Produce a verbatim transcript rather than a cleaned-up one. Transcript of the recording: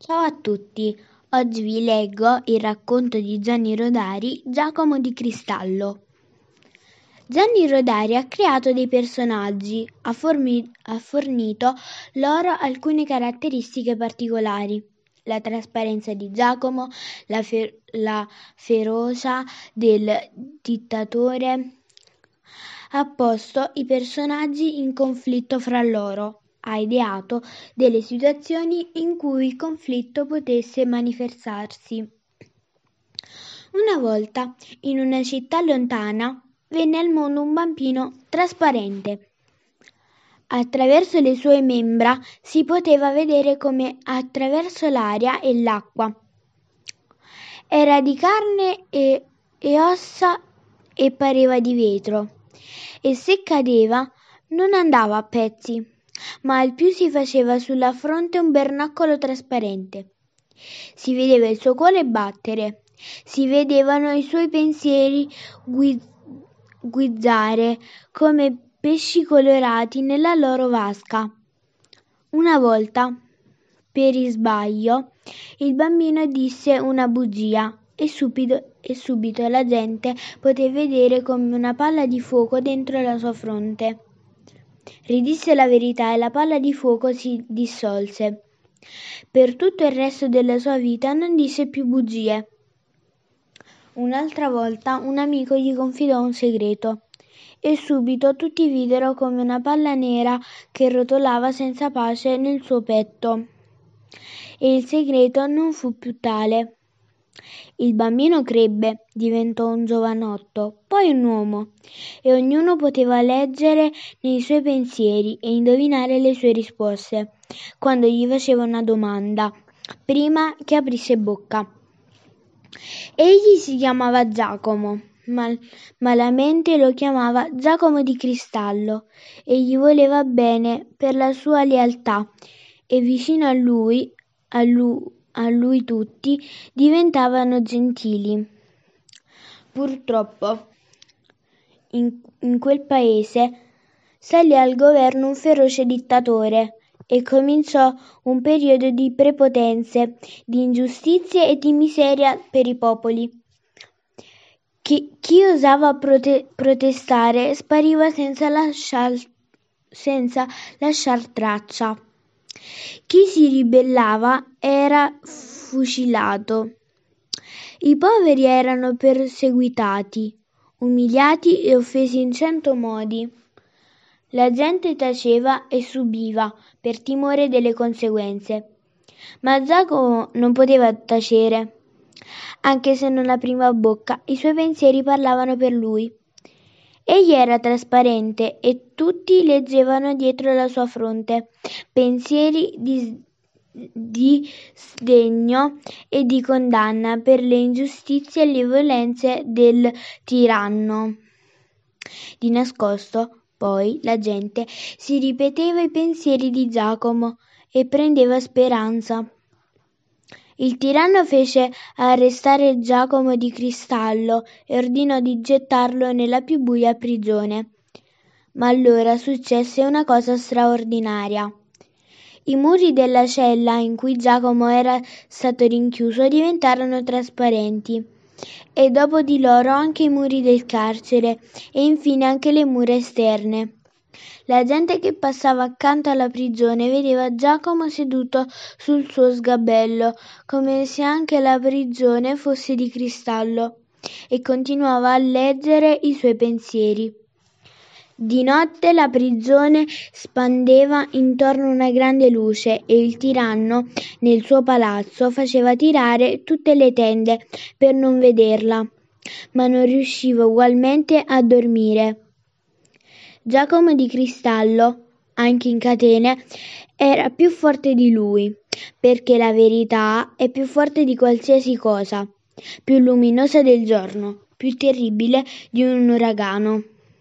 Ciao a tutti, oggi vi leggo il racconto di Gianni Rodari, Giacomo di Cristallo. Gianni Rodari ha creato dei personaggi, ha, formi- ha fornito loro alcune caratteristiche particolari. La trasparenza di Giacomo, la, fe- la ferocia del dittatore. Ha posto i personaggi in conflitto fra loro. Ha ideato delle situazioni in cui il conflitto potesse manifestarsi. Una volta, in una città lontana, venne al mondo un bambino trasparente. Attraverso le sue membra si poteva vedere come attraverso l'aria e l'acqua. Era di carne e, e ossa e pareva di vetro, e se cadeva non andava a pezzi, ma al più si faceva sulla fronte un bernoccolo trasparente. Si vedeva il suo cuore battere, si vedevano i suoi pensieri guiz- guizzare come pesci colorati nella loro vasca. Una volta, per sbaglio, il bambino disse una bugia e subito, e subito la gente poté vedere come una palla di fuoco dentro la sua fronte. Ridisse la verità e la palla di fuoco si dissolse. Per tutto il resto della sua vita non disse più bugie. Un'altra volta un amico gli confidò un segreto e subito tutti videro come una palla nera che rotolava senza pace nel suo petto. E il segreto non fu più tale. Il bambino crebbe, diventò un giovanotto, poi un uomo, e ognuno poteva leggere nei suoi pensieri e indovinare le sue risposte quando gli faceva una domanda, prima che aprisse bocca. Egli si chiamava Giacomo, ma, ma la mente lo chiamava Giacomo di Cristallo e gli voleva bene per la sua lealtà, e vicino a lui, a lui, a lui tutti diventavano gentili. Purtroppo, in, in quel paese salì al governo un feroce dittatore e cominciò un periodo di prepotenze, di ingiustizie e di miseria per i popoli. Chi, chi osava prote- protestare spariva senza lasciar, senza lasciar traccia. Chi si ribellava era fucilato. I poveri erano perseguitati, umiliati e offesi in cento modi. La gente taceva e subiva per timore delle conseguenze. Ma Giacomo non poteva tacere. Anche se non apriva bocca, i suoi pensieri parlavano per lui. Egli era trasparente e tutti leggevano dietro la sua fronte pensieri di, di sdegno e di condanna per le ingiustizie e le violenze del tiranno. Di nascosto, poi, la gente si ripeteva i pensieri di Giacomo e prendeva speranza. Il tiranno fece arrestare Giacomo di Cristallo e ordinò di gettarlo nella più buia prigione. Ma allora successe una cosa straordinaria. I muri della cella in cui Giacomo era stato rinchiuso diventarono trasparenti, e dopo di loro anche i muri del carcere e infine anche le mura esterne. La gente che passava accanto alla prigione vedeva Giacomo seduto sul suo sgabello, come se anche la prigione fosse di cristallo, e continuava a leggere i suoi pensieri. Di notte la prigione spandeva intorno una grande luce e il tiranno, nel suo palazzo, faceva tirare tutte le tende per non vederla, ma non riusciva ugualmente a dormire. Giacomo di Cristallo, anche in catene, era più forte di lui, perché la verità è più forte di qualsiasi cosa, più luminosa del giorno, più terribile di un uragano.